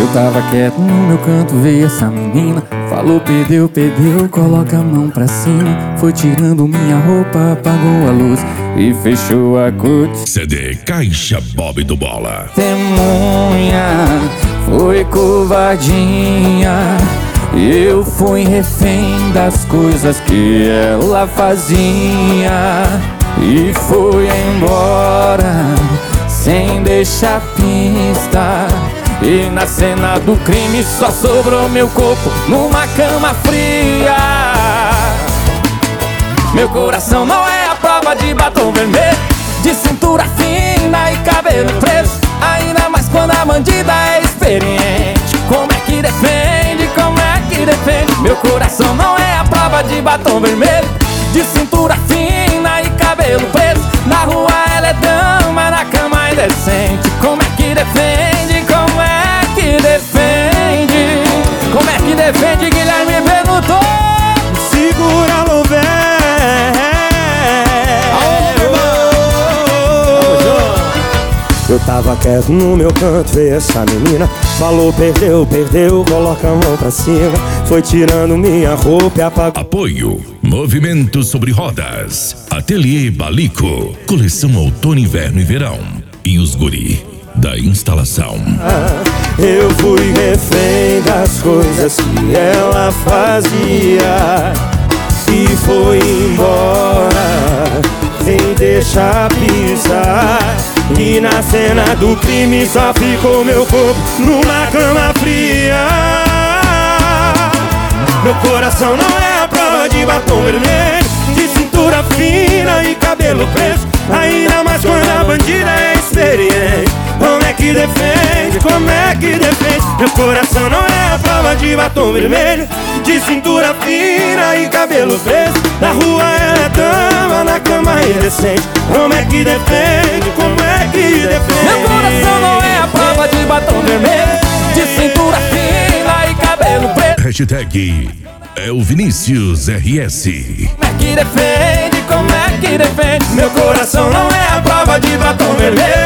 Eu tava quieto no meu canto, veio essa menina. Falou, perdeu, perdeu, coloca a mão pra cima. Foi tirando minha roupa, apagou a luz e fechou a cortina. CD Caixa Bob do Bola. Testemunha, foi covardia. Eu fui refém das coisas que ela fazia e foi embora sem deixar pista. E na cena do crime só sobrou meu corpo numa cama fria. Meu coração não é a prova de batom vermelho, de cintura fina e cabelo preso. Ainda mais quando a bandida é experiente. Como é que defende, como é que defende? Meu coração não é a prova de batom vermelho, de cintura fina e cabelo preso. Na rua ela é dama, na cama é indecente. Como é que defende, como é que defende? Como é que defende, Guilherme perguntou. Segura no Eu tava quieto no meu canto, veio essa menina. Falou, perdeu, perdeu, coloca a mão pra cima. Foi tirando minha roupa e apagou. Apoio Movimento Sobre Rodas, Ateliê Balico, coleção outono, inverno e verão. E os guri da instalação. Eu fui refém das coisas que ela fazia e foi embora sem deixar pisar. E na cena do crime só ficou meu corpo numa cama fria. Meu coração não é a prova de batom vermelho, de cintura fina e cabelo preso. Ainda mais quando a bandida é experiente. Como é que defende, como é que defende? Meu coração não é a prova de batom vermelho, de cintura fina e cabelo preso. Na rua ela é dama, na cama é indecente. Como é que defende, como é que defende? Meu coração não é a prova de batom vermelho, de cintura fina e cabelo preto. Hashtag é o Vinícius RS. Como é que defende, como é que defende? Meu coração não é a prova de batom vermelho,